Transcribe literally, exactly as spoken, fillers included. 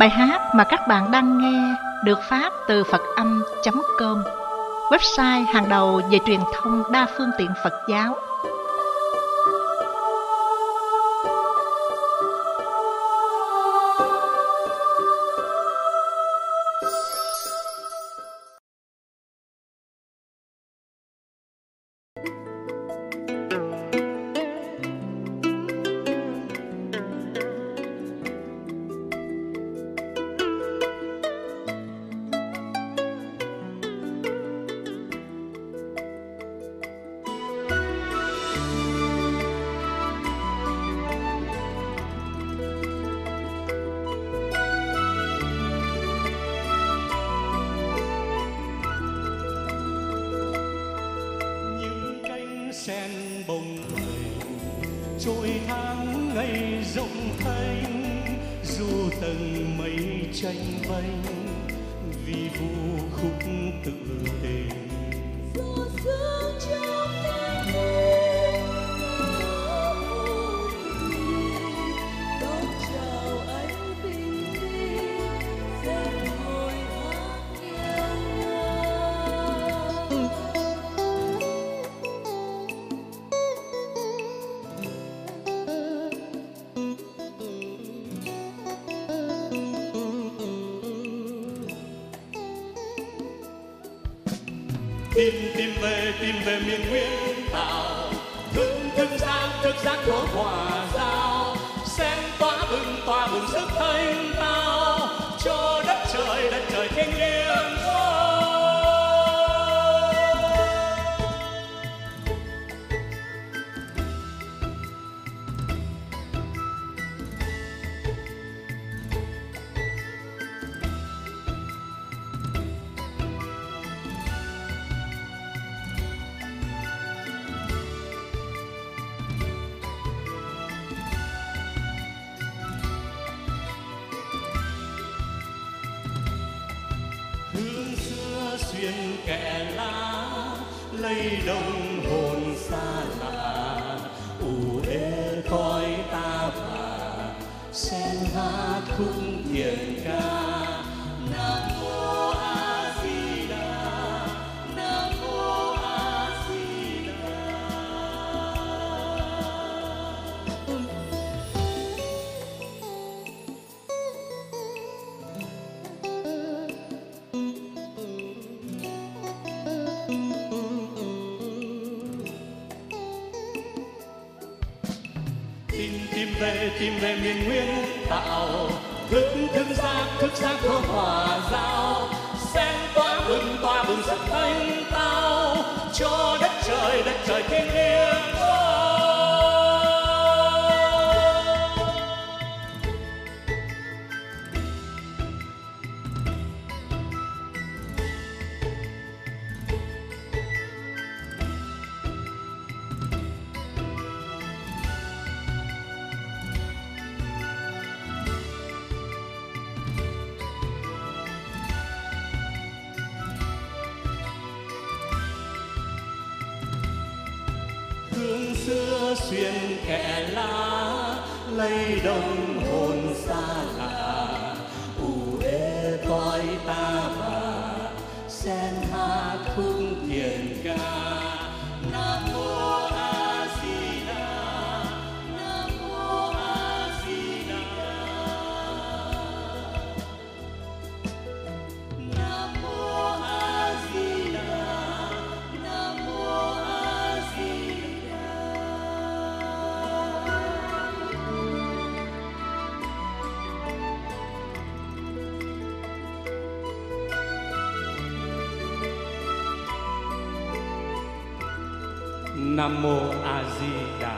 Bài hát mà các bạn đang nghe được phát từ phật âm chấm com, website hàng đầu về truyền thông đa phương tiện Phật giáo. Sen bồng bềnh trôi tháng ngày rộng thanh, dù tầng mây tranh vênh vì vu khúc tự tình. Gió sương trong cánh đêm đón chào anh bình minh, dệt hồi hát nghèo nàn. Tìm tìm về tìm về miền nguyên tạo, thức thức giác thức giác của hòa giao, sen tỏa bừng tỏa bừng sức thanh tao cho đất trời đất trời thiêng liêng. Hương xưa xuyên kẽ lá lay động hồn xa lạ, ù ê cõi ta bà sen hát khúc thiền ca. Nam mô A Di Đà, Nam mô A Di Đà. Tìm tìm về tìm về miền nguyên tạo, thức thức giác thức giác của hòa giao, sen tỏa bừng tỏa bừng sức thanh tao cho đất trời đất trời thiêng liêng. Hương xưa xuyên kẽ lá lay động hồn xa lạ, ù ê cõi ta bà sen hát khúc thiền ca. Nam mô A Di Đà, Nam mô A Di Đà, Nam mô A Di Đà, Nam mô A Di Đà. Nam mô A Di Đà